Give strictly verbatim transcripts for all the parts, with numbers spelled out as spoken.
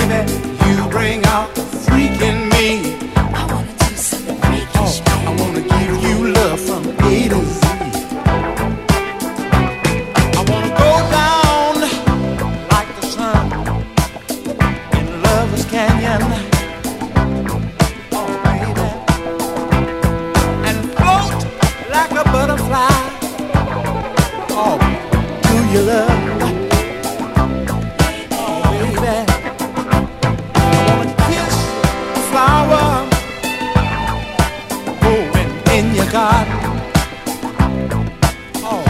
baby, you bring out the freak in me. I wanna do something freakish, oh, I wanna give you love from A to Z. I wanna go down like the sun in Lover's Canyon. Oh, baby, and float like a butterfly. Oh, do you love? God, oh,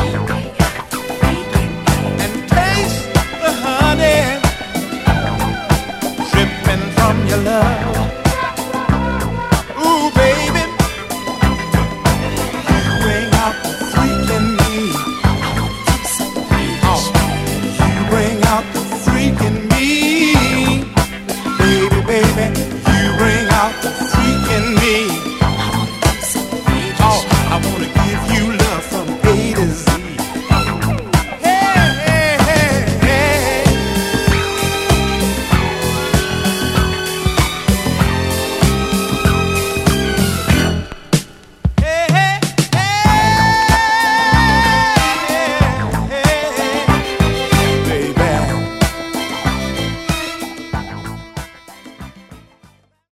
and taste the honey dripping from your love.